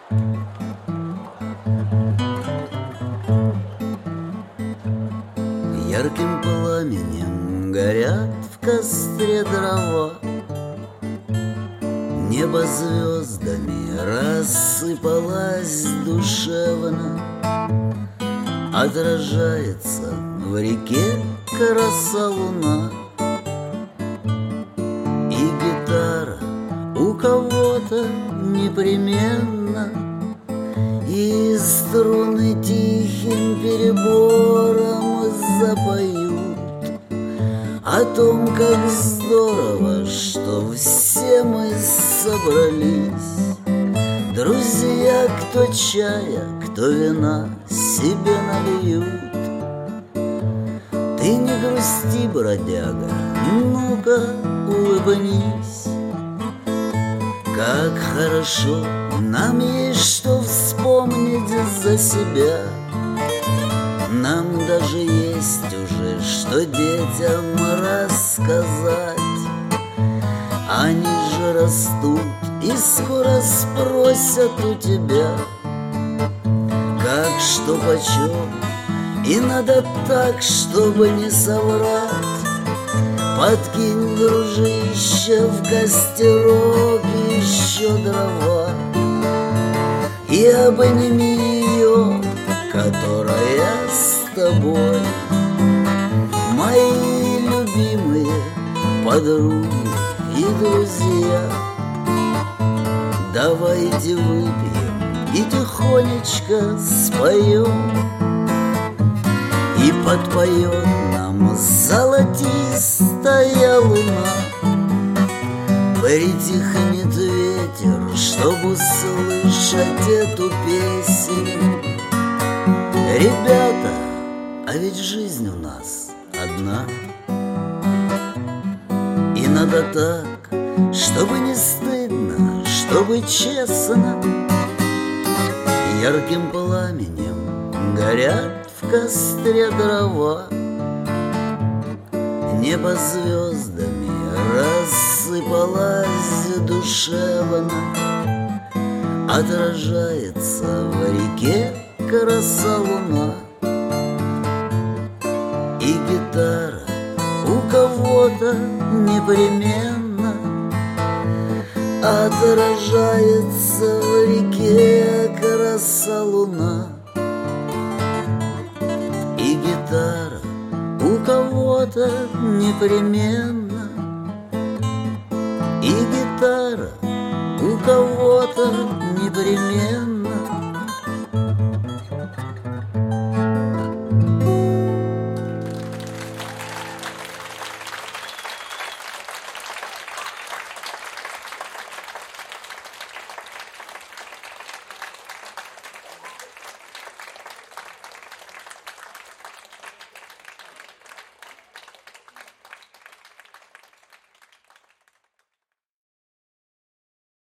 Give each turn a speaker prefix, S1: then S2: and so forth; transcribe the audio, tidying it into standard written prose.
S1: Ярким пламенем горят в костре дрова, небо звездами рассыпалось душевно, отражается в реке краса луна. И гитара у кого-то непременно, и струны тихим перебором запоют о том, как здорово, что все мы собрались. Друзья, кто чая, кто вина себе нальют. Ты не грусти, бродяга, ну-ка улыбнись. Как хорошо, нам есть что вспомнить за себя. Нам даже есть уже что детям рассказать. Они же растут и скоро спросят у тебя, как, что, почем. И надо так, чтобы не соврать. Подкинь, дружище, в костерок еще дрова и обними ее, которая с тобой. Мои любимые подруги и друзья, давайте выпьем и тихонечко споем. И подпоет нам золотистая луна. Притихнет ветер, чтобы услышать эту песню. Ребята, а ведь жизнь у нас одна. И надо так, чтобы не стыдно, чтобы честно. Ярким пламенем горят в костре дрова, небо звездами рассыпалось душевно, отражается в реке краса луна. И гитара у кого-то непременно, отражается в реке краса луна. И гитара у кого-то непременно, и гитара у кого-то непременно.